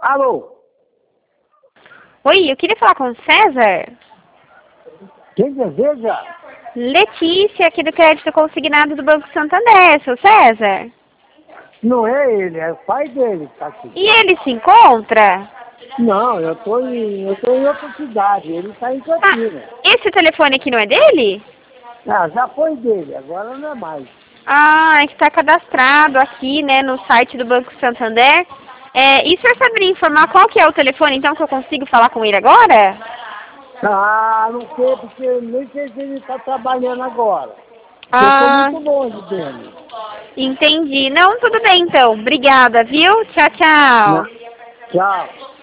Alô? Oi, eu queria falar com o César. Quem deseja? Letícia, aqui do Crédito Consignado do Banco Santander, seu César. Não é ele, é o pai dele que tá aqui. E ele se encontra? Não, eu tô em outra cidade, ele tá em Campinas. Esse telefone aqui não é dele? Ah, já foi dele, agora não é mais. Ah, é que está cadastrado aqui, né, no site do Banco Santander. E o senhor saberia informar qual que é o telefone, então, que eu consigo falar com ele agora? Ah, não sei, porque nem sei se ele tá trabalhando agora. Porque eu tô Ah, muito longe dele. entendi. Não, tudo bem, então. Obrigada, viu? Tchau, Não. tchau. Tchau.